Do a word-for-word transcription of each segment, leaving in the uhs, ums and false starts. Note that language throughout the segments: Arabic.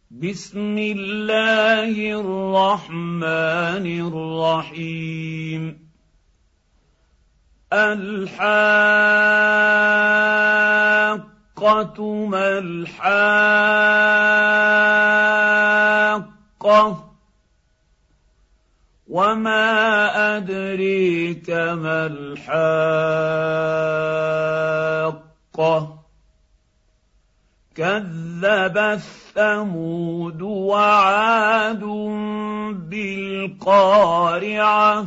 بسم الله الرحمن الرحيم الحاقة ما الحاقة وما أدريك ما الحاقة كذبت ثمود وعاد بالقارعة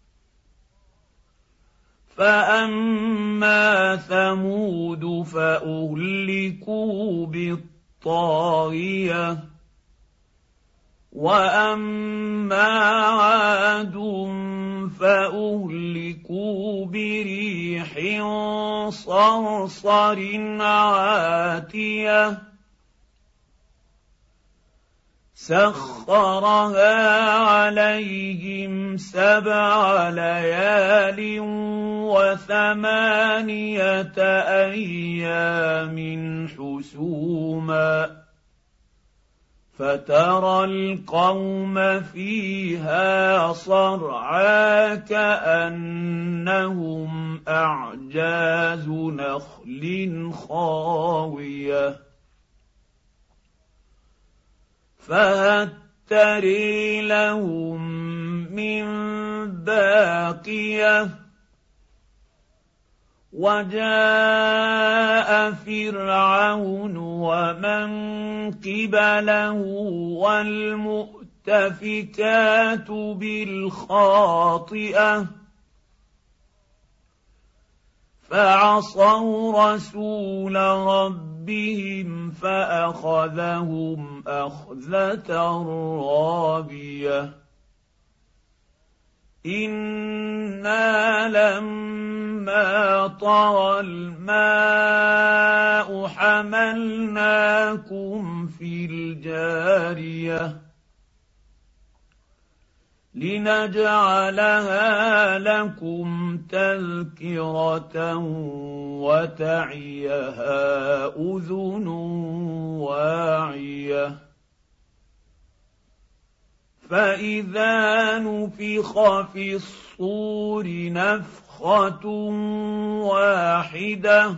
فأما ثمود فأهلكوا بالطاغية وأما عاد فأهلكوا بريح صرصر عاتية سخرها عليهم سبع ليال وثمانية أيام حسوما فترى القوم فيها صرعى كأنهم أعجاز نخل خاوية فهل ترى لهم من باقية وجاء فرعون ومن قبله والمؤتفكات بالخاطئة فعصوا رسول ربهم فأخذهم أخذة رابية إنا لما طغى الماء حملناكم في الجارية لنجعلها لكم تذكرة وتعيها أذن واعية فإذا نفخ في الصور نفخة واحدة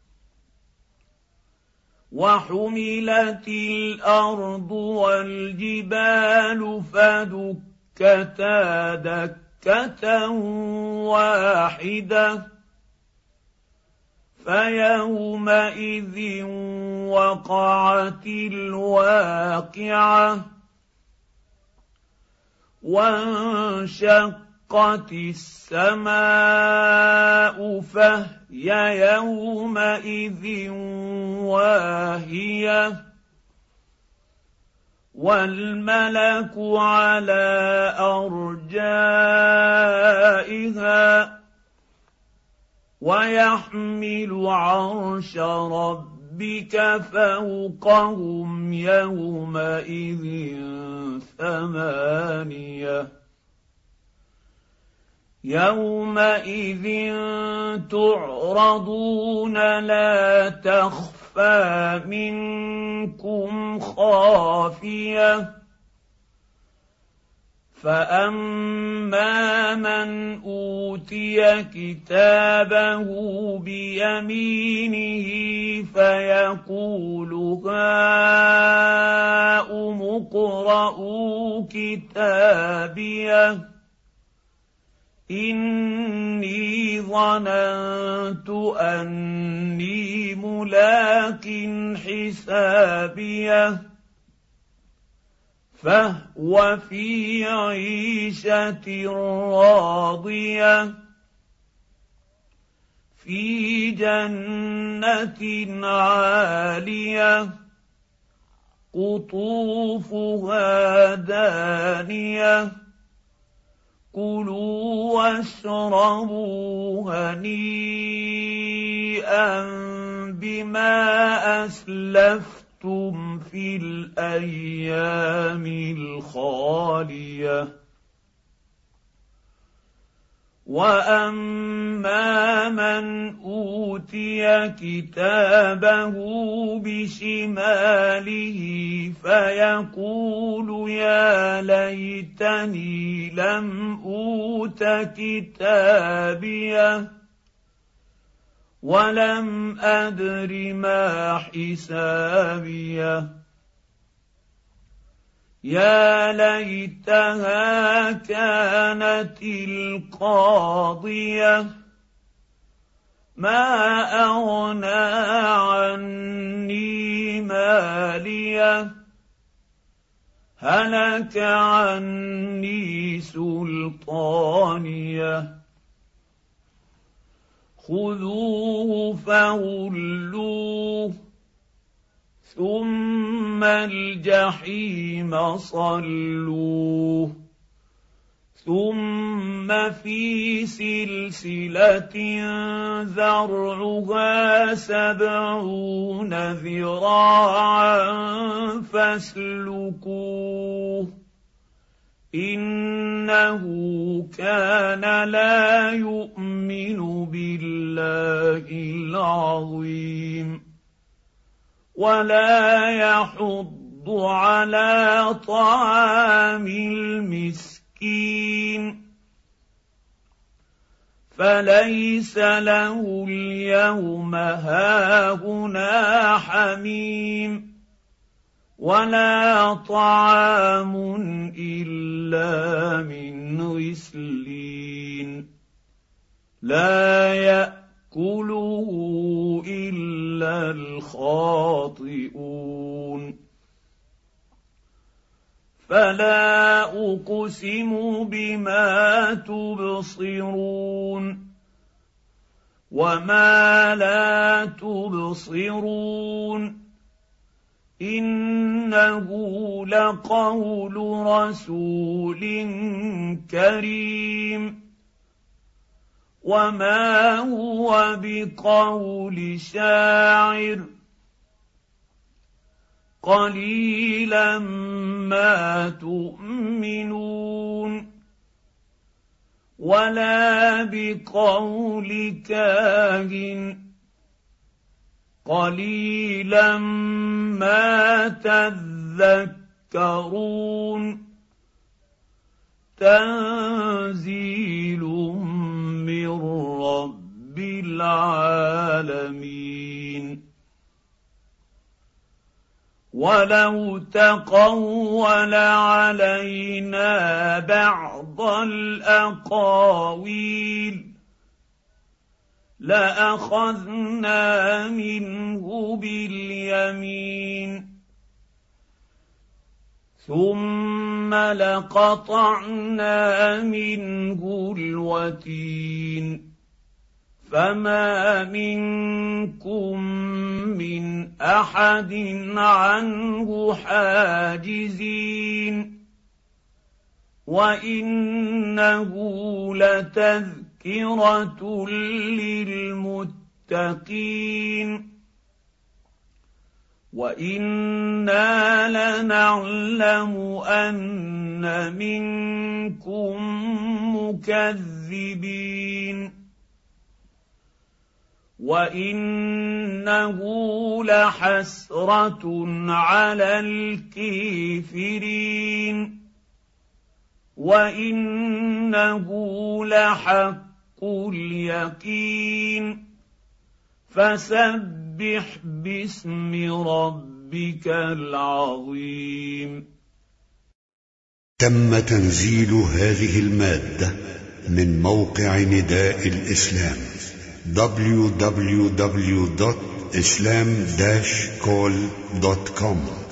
وحملت الأرض والجبال فدكتا دكة واحدة فيومئذ وقعت الواقعة وانشقت السماء فهي يومئذ واهية والملك على أرجائها ويحمل عرش ربك فوقهم يومئذ ثمانية يومئذ تعرضون لا تخفى منكم خافية فأما من أوتي كتابه بيمينه فيقول هاؤم اقرءوا كتابيه إني ظننت أني ملاق حسابيه فهو في عيشة راضية في جنة عالية قطوفها دانية كلوا واشربوا هنيئا بما أسلفتم في الأيام الخالية واما من اوتي كتابه بشماله فيقول يا ليتني لم اوت كتابيه ولم ادر ما حسابيه يا ليتها كانت القاضيه ما اغنى عني ماليه هلك عني سلطانيه خذوه فغلوه ثم الجحيم صلوه ثم في سلسله ذرعها سبعون ذراعا فاسلكوه انه كان لا يؤمن بالله العظيم ولا يحض على طعام المسكين فليس له اليوم هاهنا حميم ولا طعام الا من غسلين لا ياكله الا الخاطئون فلا اقسم بما تبصرون وما لا تبصرون انه لقول رسول كريم وما هو بقول شاعر قليلا ما تؤمنون ولا بقول كاهن قليلا ما تذكرون تنزيل من رب العالمين ولو تقول علينا بعض الأقاويل لأخذنا منه باليمين ثم لقطعنا منه الوتين فما منكم من احد عنه حاجزين وانه لتذكرة للمتقين وإنا لنعلم أن منكم مكذبين وإنه لحسرة على الكافرين وإنه لحق اليقين فسبح باسم ربك العظيم. تم تنزيل هذه المادة من موقع نداء الإسلام دبليو دبليو دبليو دوت إسلام داش كول دوت كوم.